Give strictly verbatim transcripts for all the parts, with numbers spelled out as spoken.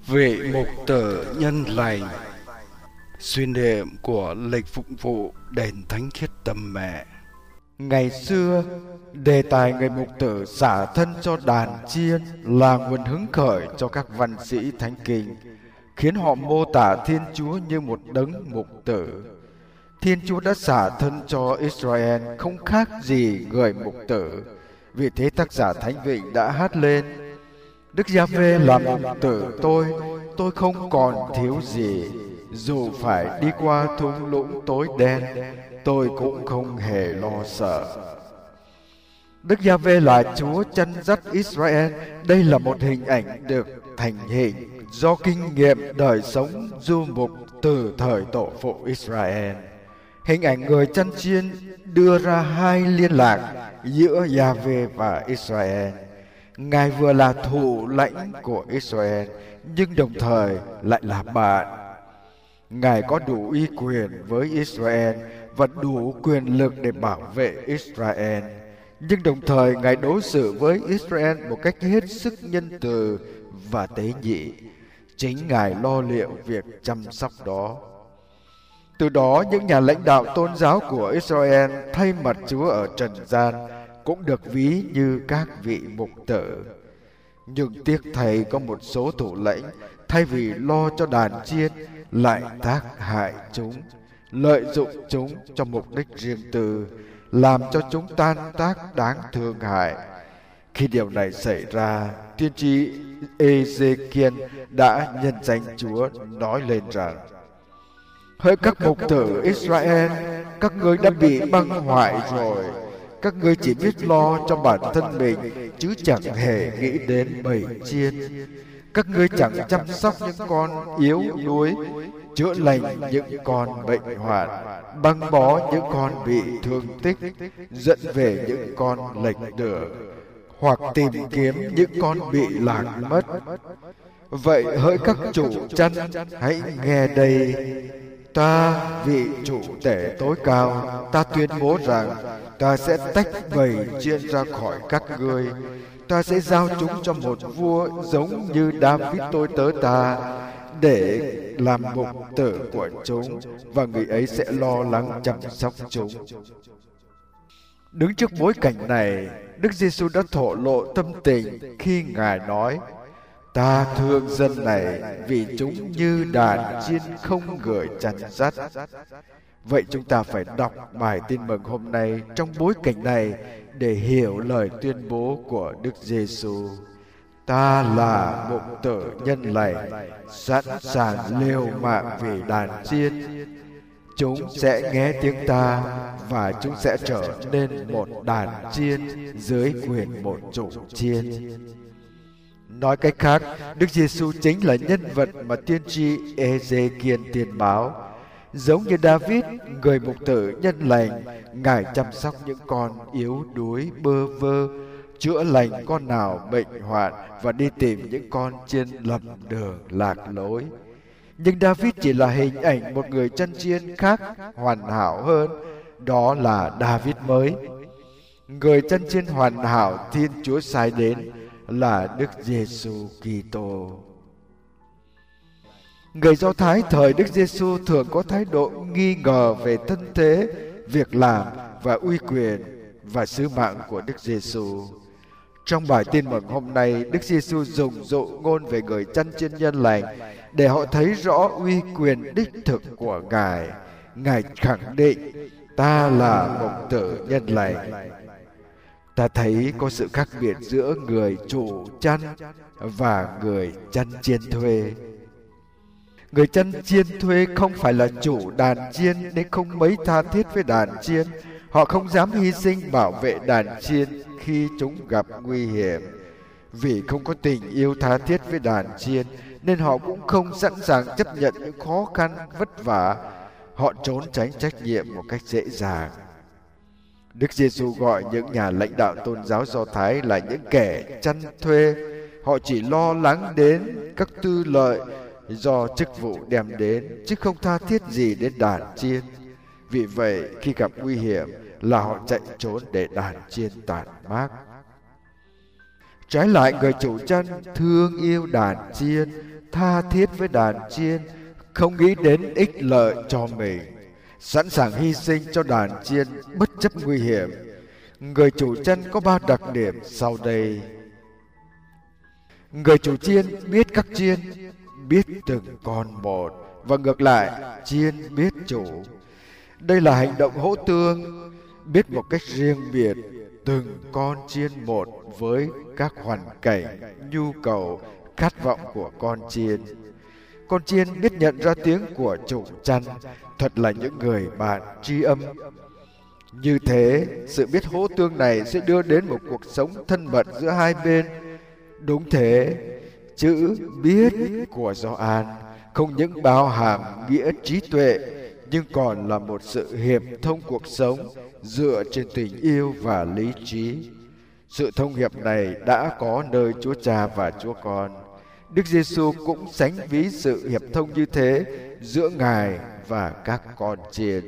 Vị mục tử nhân lành. Suy niệm của lịch phục vụ đền thánh khiết Tâm Mẹ. Ngày xưa, đề tài người mục tử xả thân cho đàn chiên là nguồn hứng khởi cho các văn sĩ thánh kinh, khiến họ mô tả Thiên Chúa như một đấng mục tử. Thiên Chúa đã xả thân cho Israel không khác gì người mục tử. Vì thế tác giả Thánh Vịnh đã hát lên: Đức Giê-hô-va là mục tử tôi, tôi không còn thiếu gì. Dù phải đi qua thung lũng tối đen, tôi cũng không hề lo sợ. Đức Giê-hô-va là Chúa chân dắt Israel. Đây là một hình ảnh được thành hình do kinh nghiệm đời sống du mục từ thời tổ phụ Israel. Hình ảnh người chăn chiên đưa ra hai liên lạc giữa Giê-hô-va và Israel. Ngài vừa là thủ lãnh của Israel, nhưng đồng thời lại là bạn. Ngài có đủ uy quyền với Israel và đủ quyền lực để bảo vệ Israel. Nhưng đồng thời Ngài đối xử với Israel một cách hết sức nhân từ và tế nhị. Chính Ngài lo liệu việc chăm sóc đó. Từ đó, những nhà lãnh đạo tôn giáo của Israel thay mặt Chúa ở trần gian cũng được ví như các vị mục tử. Nhưng tiếc thay có một số thủ lĩnh thay vì lo cho đàn chiên lại tác hại chúng, lợi dụng chúng cho mục đích riêng tư, làm cho chúng tan tác đáng thương hại. Khi điều này xảy ra, tiên tri Ê-dê-kiên đã nhân danh Chúa nói lên rằng: Hỡi các mục tử Israel, các ngươi đã bị băng hoại rồi. Các ngươi chỉ biết lo cho bản thân mình, chứ chẳng hề nghĩ đến bầy chiên. Các ngươi chẳng chăm sóc những con yếu đuối, chữa lành những con bệnh hoạn, băng bó những con bị thương tích, dẫn về những con lệch đường, hoặc tìm kiếm những con bị lạc mất. Vậy hỡi các chủ chăn, hãy nghe đây. Ta, vị chủ tể tối cao, ta tuyên bố rằng ta sẽ tách bầy chiên ra khỏi các ngươi. Ta sẽ giao chúng cho một vua giống như David tôi tớ ta, để làm mục tử của chúng, và người ấy sẽ lo lắng chăm sóc chúng. Đứng trước bối cảnh này, Đức Giê-xu đã thổ lộ tâm tình khi Ngài nói: Ta thương dân này vì chúng như đàn chiên không người chăn dắt. Vậy chúng ta phải đọc bài tin mừng hôm nay trong bối cảnh này để hiểu lời tuyên bố của Đức Giê-xu. Ta là mục tử nhân lành, sẵn sàng liều mạng vì đàn chiên. Chúng sẽ nghe tiếng ta và chúng sẽ trở nên một đàn chiên dưới quyền một chủ chiên. Nói cách khác, Đức Giê-xu chính là nhân vật mà tiên tri Ê-dê-kiên tiên báo. Giống như David, người mục tử nhân lành, Ngài chăm sóc những con yếu đuối bơ vơ, chữa lành con nào bệnh hoạn và đi tìm những con chiên lầm đường lạc lối. Nhưng David chỉ là hình ảnh một người chăn chiên khác hoàn hảo hơn, đó là David mới. Người chăn chiên hoàn hảo Thiên Chúa sai đến là Đức Giê-xu Kitô. Người Do Thái thời Đức Giê-xu thường có thái độ nghi ngờ về thân thế, việc làm và uy quyền và sứ mạng của Đức Giê-xu. Trong bài tin mừng hôm nay, Đức Giê-xu dùng dụ ngôn về người chăn chiên nhân lành để họ thấy rõ uy quyền đích thực của Ngài. Ngài khẳng định: Ta là mục tử nhân lành. Ta thấy có sự khác biệt giữa người chủ chăn và người chăn chiên thuê. Người chăn chiên thuê không phải là chủ đàn chiên nên không mấy tha thiết với đàn chiên. Họ không dám hy sinh bảo vệ đàn chiên khi chúng gặp nguy hiểm. Vì không có tình yêu tha thiết với đàn chiên nên họ cũng không sẵn sàng chấp nhận những khó khăn vất vả. Họ trốn tránh trách nhiệm một cách dễ dàng. Đức Giê-xu gọi những nhà lãnh đạo tôn giáo Do Thái là những kẻ chăn thuê. Họ chỉ lo lắng đến các tư lợi do chức vụ đem đến, chứ không tha thiết gì đến đàn chiên. Vì vậy, khi gặp nguy hiểm là họ chạy trốn để đàn chiên tản mát. Trái lại, người chủ chăn thương yêu đàn chiên, tha thiết với đàn chiên, không nghĩ đến ích lợi cho mình, sẵn sàng hy sinh cho đàn chiên bất chấp nguy hiểm. Người chủ chân có ba đặc điểm sau đây. Người chủ chiên biết các chiên, biết từng con một, và ngược lại, chiên biết chủ. Đây là hành động hỗ tương, biết một cách riêng biệt từng con chiên một với các hoàn cảnh, nhu cầu, khát vọng của con chiên. Con chiên biết nhận ra tiếng của chủ chăn, thật là những người bạn tri âm. Như thế, sự biết hỗ tương này sẽ đưa đến một cuộc sống thân mật giữa hai bên. Đúng thế, chữ biết của Gioan không những bao hàm nghĩa trí tuệ, nhưng còn là một sự hiệp thông cuộc sống dựa trên tình yêu và lý trí. Sự thông hiệp này đã có nơi Chúa Cha và Chúa Con. Đức Giêsu cũng sánh ví sự hiệp thông như thế giữa Ngài và các con chiên.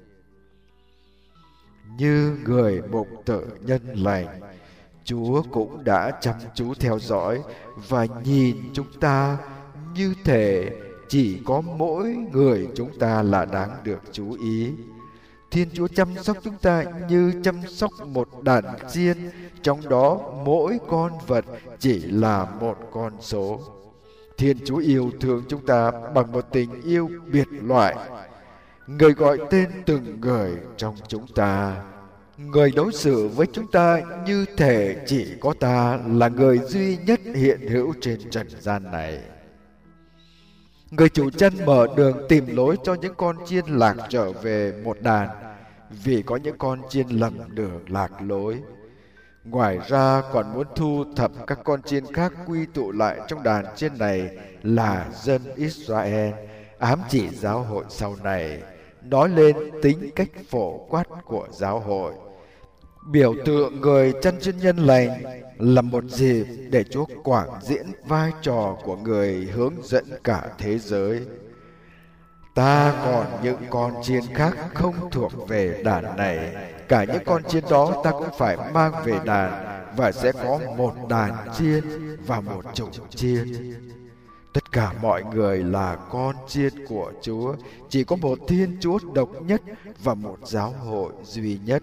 Như người mục tử nhân lành, Chúa cũng đã chăm chú theo dõi và nhìn chúng ta, như thể chỉ có mỗi người chúng ta là đáng được chú ý. Thiên Chúa chăm sóc chúng ta như chăm sóc một đàn chiên, trong đó mỗi con vật chỉ là một con số. Thiên Chúa yêu thương chúng ta bằng một tình yêu biệt loại. Người gọi tên từng người trong chúng ta. Người đối xử với chúng ta như thể chỉ có ta là người duy nhất hiện hữu trên trần gian này. Người chủ chân mở đường tìm lối cho những con chiên lạc trở về một đàn, vì có những con chiên lầm đường lạc lối. Ngoài ra còn muốn thu thập các con chiên khác quy tụ lại trong đàn chiên này là dân Israel, ám chỉ giáo hội sau này, nói lên tính cách phổ quát của giáo hội. Biểu tượng người chân chiên nhân lành là một dịp để Chúa quảng diễn vai trò của người hướng dẫn cả thế giới. Ta còn những con chiên khác không thuộc về đàn này. Cả những con chiên đó ta cũng phải mang về đàn, và sẽ có một đàn chiên và một chủ chiên. Tất cả mọi người là con chiên của Chúa. Chỉ có một Thiên Chúa độc nhất và một giáo hội duy nhất.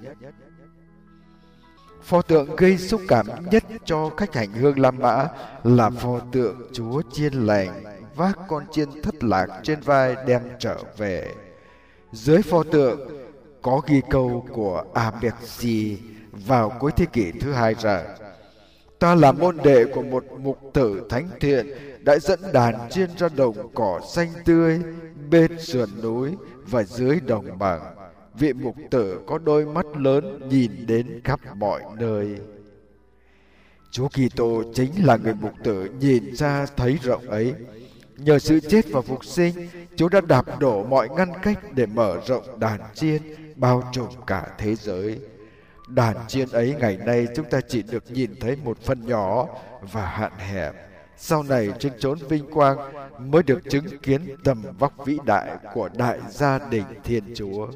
Pho tượng gây xúc cảm nhất cho khách hành hương La Mã là pho tượng Chúa chiên lành vác con chiên thất lạc trên vai đem trở về. Dưới pho tượng có ghi câu của Abercrombie vào cuối thế kỷ thứ hai rằng: ta là môn đệ của một mục tử thánh thiện đã dẫn đàn chiên ra đồng cỏ xanh tươi bên sườn núi và dưới đồng bằng. Vị mục tử có đôi mắt lớn nhìn đến khắp mọi nơi. Chúa Kitô chính là người mục tử nhìn ra thấy rộng ấy. Nhờ sự chết và phục sinh, Chúa đã đạp đổ mọi ngăn cách để mở rộng đàn chiên bao trùm cả thế giới. Đàn chiên ấy ngày nay chúng ta chỉ được nhìn thấy một phần nhỏ và hạn hẹp. Sau này trên chốn vinh quang mới được chứng kiến tầm vóc vĩ đại của đại gia đình Thiên Chúa.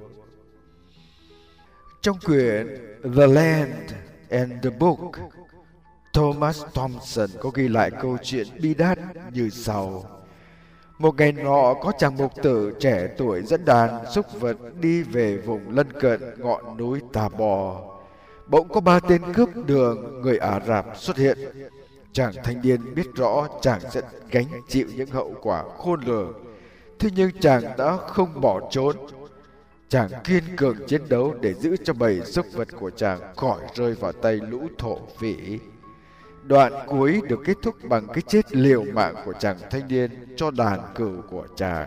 Trong quyển The Land and the Book, Thomas Thompson có ghi lại câu chuyện bi đát như sau. Một ngày nọ có chàng mục tử trẻ tuổi dẫn đàn súc vật đi về vùng lân cận ngọn núi Tà Bò. Bỗng có ba tên cướp đường người Ả Rập xuất hiện. Chàng thanh niên biết rõ chàng sẽ gánh chịu những hậu quả khôn lường. Thế nhưng chàng đã không bỏ trốn. Chàng kiên cường chiến đấu để giữ cho bầy súc vật của chàng khỏi rơi vào tay lũ thổ phỉ. Đoạn cuối được kết thúc bằng cái chết liều mạng của chàng thanh niên cho đàn cừu của chàng.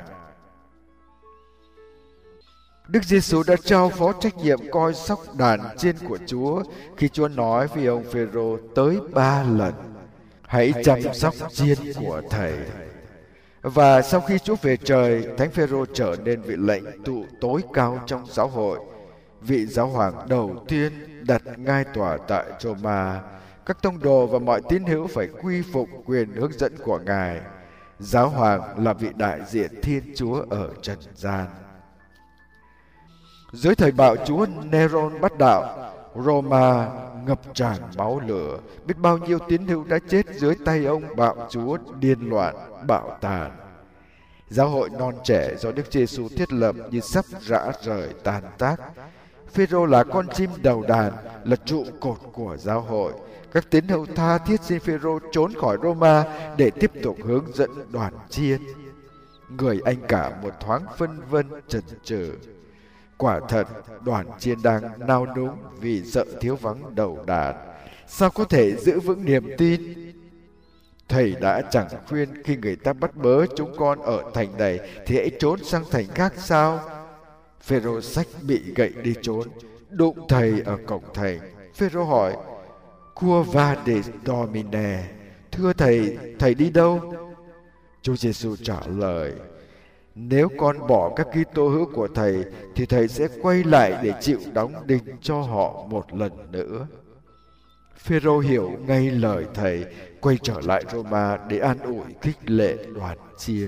Đức Giêsu đã trao phó trách nhiệm coi sóc đàn chiên của Chúa khi Chúa nói với ông Phêrô tới ba lần: hãy chăm sóc chiên của thầy. Và sau khi Chúa về trời, Thánh Phêrô trở nên vị lãnh tụ tối cao trong giáo hội, vị giáo hoàng đầu tiên đặt ngai tòa tại Roma. Các tông đồ và mọi tín hữu phải quy phục quyền hướng dẫn của Ngài. Giáo hoàng là vị đại diện Thiên Chúa ở trần gian. Dưới thời bạo chúa Neron Bát Đạo, Roma ngập tràn máu lửa, biết bao nhiêu tín hữu đã chết dưới tay ông bạo chúa điên loạn, bạo tàn. Giáo hội non trẻ do Đức Giêsu thiết lập như sắp rã rời tan tác. Phêrô là con chim đầu đàn, là trụ cột của giáo hội. Các tín hữu tha thiết xin Phêrô trốn khỏi Roma để tiếp tục hướng dẫn đoàn chiên. Người anh cả một thoáng phân vân chần chừ. Quả thật, đoàn chiên đang nao núng vì sợ thiếu vắng đầu đàn. Sao có thể giữ vững niềm tin? Thầy đã chẳng khuyên khi người ta bắt bớ chúng con ở thành này thì hãy trốn sang thành khác sao? Phêrô xách bị gậy đi trốn, đụng thầy ở cổng thành. Phêrô hỏi: Quo vadis Domine? Thưa thầy, thầy đi đâu? Chúa Giêsu trả lời: Nếu con bỏ các Kitô hữu của thầy thì thầy sẽ quay lại để chịu đóng đinh cho họ một lần nữa. Phêrô hiểu ngay lời thầy, quay trở lại Roma để an ủi khích lệ đoàn chiên.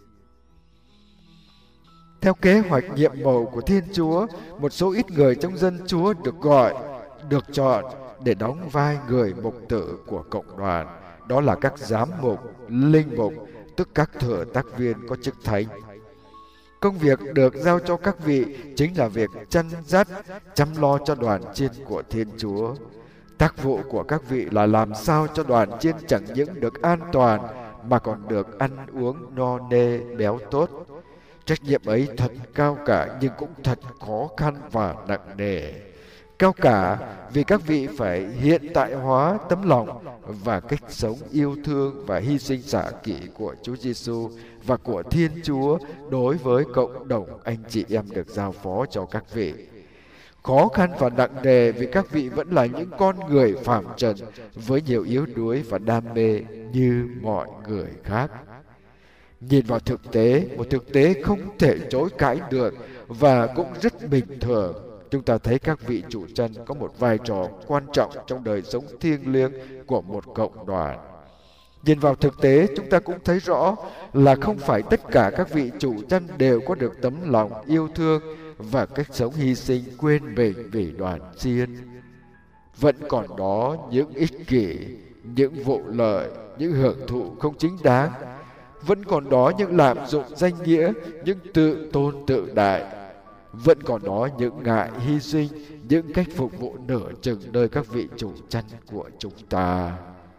Theo kế hoạch nhiệm màu của Thiên Chúa, một số ít người trong dân Chúa được gọi, được chọn để đóng vai người mục tử của cộng đoàn. Đó là các giám mục, linh mục, tức các thừa tác viên có chức thánh. Công việc được giao cho các vị chính là việc chăn dắt, chăm lo cho đoàn chiên của Thiên Chúa. Tác vụ của các vị là làm sao cho đoàn chiên chẳng những được an toàn mà còn được ăn uống no nê béo tốt. Trách nhiệm ấy thật cao cả nhưng cũng thật khó khăn và nặng nề. Cao cả vì các vị phải hiện tại hóa tấm lòng và cách sống yêu thương và hy sinh xả kỷ của Chúa Giêsu và của Thiên Chúa đối với cộng đồng anh chị em được giao phó cho các vị. Khó khăn và nặng nề vì các vị vẫn là những con người phàm trần với nhiều yếu đuối và đam mê như mọi người khác. Nhìn vào thực tế, một thực tế không thể chối cãi được và cũng rất bình thường. Chúng ta thấy các vị chủ chăn có một vai trò quan trọng trong đời sống thiêng liêng của một cộng đoàn. Nhìn vào thực tế, chúng ta cũng thấy rõ là không phải tất cả các vị chủ chăn đều có được tấm lòng yêu thương và cách sống hy sinh quên mình vì đoàn chiên. Vẫn còn đó những ích kỷ, những vụ lợi, những hưởng thụ không chính đáng. Vẫn còn đó những lạm dụng danh nghĩa, những tự tôn tự đại. Vẫn còn đó những ngại hy sinh, những cách phục vụ nửa chừng nơi các vị chủ chăn của chúng ta.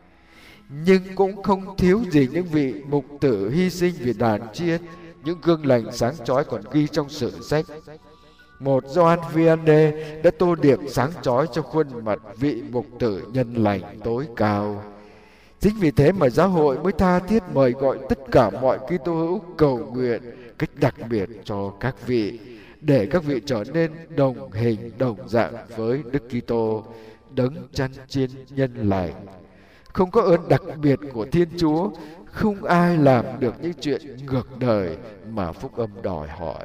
Nhưng cũng không thiếu gì những vị mục tử hy sinh vì đàn chiên. Những gương lành sáng chói còn ghi trong sử sách. Một Gioan Vianney đã tô điểm sáng chói cho khuôn mặt vị mục tử nhân lành tối cao. Chính vì thế mà giáo hội mới tha thiết mời gọi tất cả mọi Kitô hữu cầu nguyện cách đặc biệt cho các vị, để các vị trở nên đồng hình đồng dạng với Đức Kitô, đấng chăn chiên nhân lành. Không có ơn đặc biệt của Thiên Chúa, không ai làm được những chuyện ngược đời mà phúc âm đòi hỏi.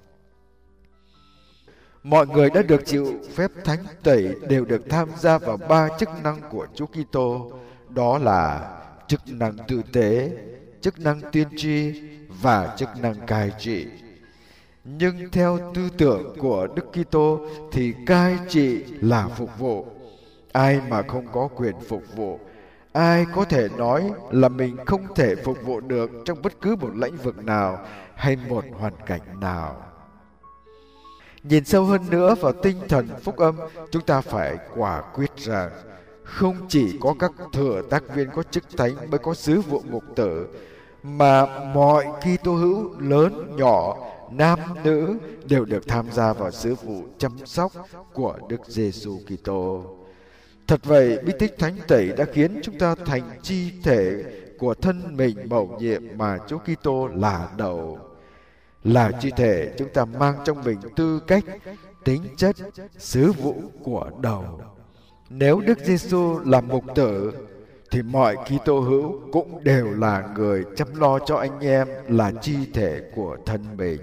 Mọi người đã được chịu phép thánh tẩy đều được tham gia vào ba chức năng của Chúa Kitô, đó là chức năng tư tế, chức năng tiên tri và chức năng cai trị. Nhưng theo tư tưởng của Đức Kitô thì cai trị là phục vụ. Ai mà không có quyền phục vụ, ai có thể nói là mình không thể phục vụ được trong bất cứ một lĩnh vực nào hay một hoàn cảnh nào. Nhìn sâu hơn nữa vào tinh thần phúc âm, chúng ta phải quả quyết rằng không chỉ có các thừa tác viên có chức thánh mới có sứ vụ mục tử, mà mọi Kitô hữu lớn nhỏ, nam nữ đều được tham gia vào sứ vụ chăm sóc của Đức Giêsu Kitô. Thật vậy, bí tích thánh tẩy đã khiến chúng ta thành chi thể của thân mình mầu nhiệm mà Chúa Kitô là đầu. Là chi thể, chúng ta mang trong mình tư cách, tính chất, sứ vụ của đầu. Nếu Đức Giêsu là mục tử thì mọi Kitô hữu cũng đều là người chăm lo cho anh em, là chi thể của thân mình.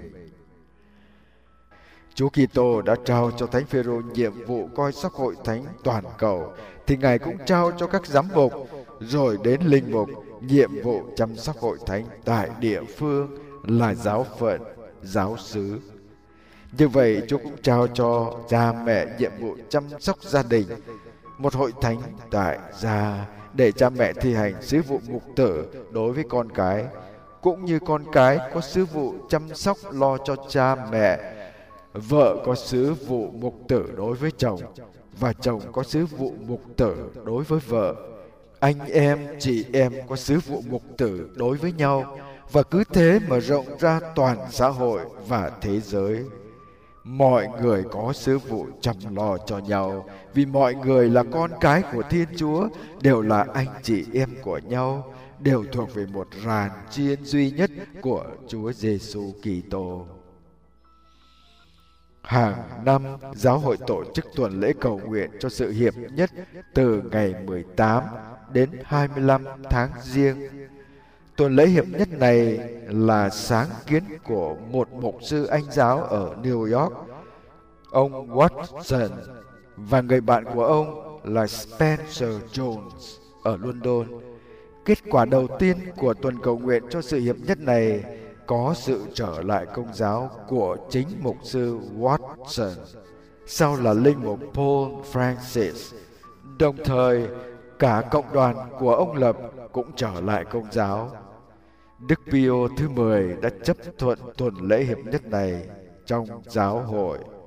Chúa Kitô đã trao cho Thánh Phêrô nhiệm vụ coi sóc hội thánh toàn cầu, thì Ngài cũng trao cho các giám mục, rồi đến linh mục nhiệm vụ chăm sóc hội thánh tại địa phương là giáo phận, giáo xứ. Như vậy, Chúa cũng trao cho cha mẹ nhiệm vụ chăm sóc gia đình, một hội thánh tại gia để cha mẹ thi hành sứ vụ mục tử đối với con cái, cũng như con cái có sứ vụ chăm sóc lo cho cha mẹ, vợ có sứ vụ mục tử đối với chồng, và chồng có sứ vụ mục tử đối với vợ. Anh em, chị em có sứ vụ mục tử đối với nhau, và cứ thế mà rộng ra toàn xã hội và thế giới. Mọi người có sứ vụ chăm lo cho nhau, vì mọi người là con cái của Thiên Chúa, đều là anh chị em của nhau, đều thuộc về một ràn chiên duy nhất của Chúa Giêsu Kitô. Hàng năm, giáo hội tổ chức tuần lễ cầu nguyện cho sự hiệp nhất từ ngày mười tám đến hai mươi lăm tháng Giêng. Tuần lễ hiệp nhất này là sáng kiến của một mục sư Anh giáo ở New York, ông Watson, và người bạn của ông là Spencer Jones ở London. Kết quả đầu tiên của tuần cầu nguyện cho sự hiệp nhất này có sự trở lại công giáo của chính mục sư Watson, sau là linh mục Paul Francis. Đồng thời, cả cộng đoàn của ông lập cũng trở lại công giáo. Đức Pio thứ mười đã chấp thuận tuần lễ hiệp nhất này trong giáo hội.